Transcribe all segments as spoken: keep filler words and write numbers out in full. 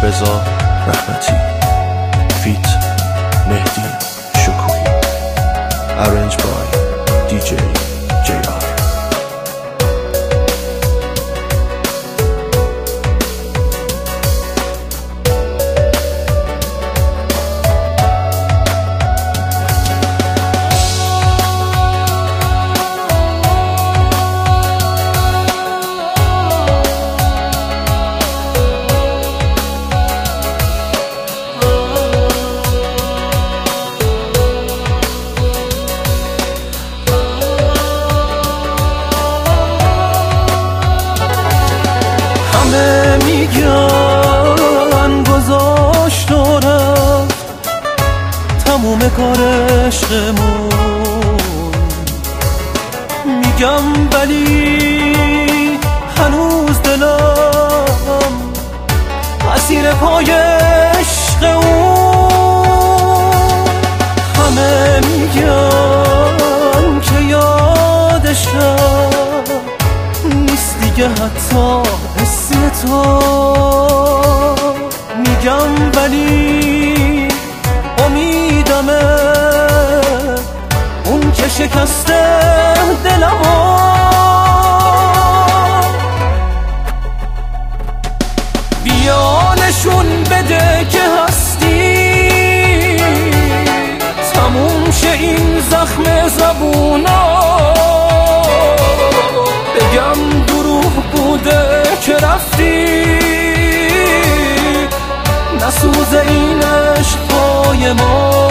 رضا رحمتی فیت مهدی شکوهی Arranged by دی جی جی آر. میگن گذاشت و رفت تموم کار عشقمون، میگم ولی هنوز دلم اسیر پای عشق اون. همه میگن که یادشم نیست دیگه حتی حس تو، میگم ولی امیدمه اون که شکسته دلمو. بیا نشون بده که هستی، تموم شه این زخم زبونا. بگم دروغ بوده که رفتی، نسوزه این عشق پای ما.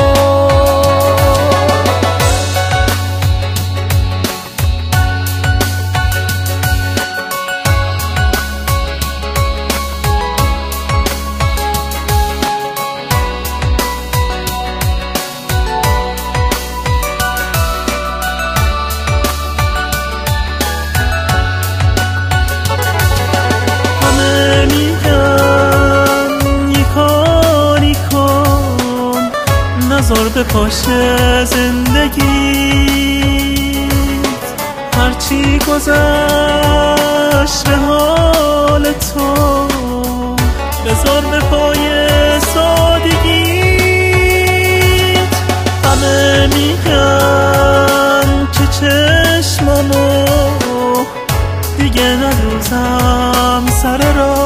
نذار به پاشه زندگیت، هرچی گذشت به حال تو بذار به پای سادگیت. همه میگن که چشمامو دیگه ندوزم سر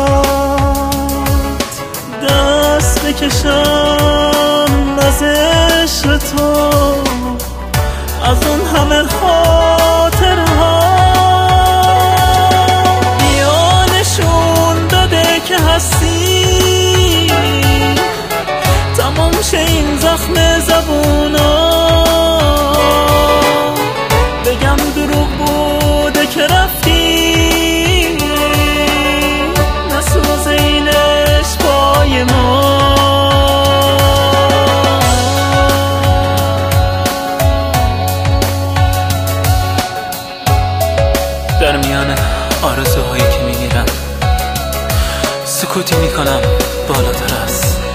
رات، دست بکشم از عشق تو از اون همه خاطرها. بیا نشون بده که هستی، تمام شه این زخم زبونا. بگم دروغ بوده که رفتی، نسوزه این عشق پای ما. در میان آرزوهایی که میگیرم سکوتی میکنم بالاتر است.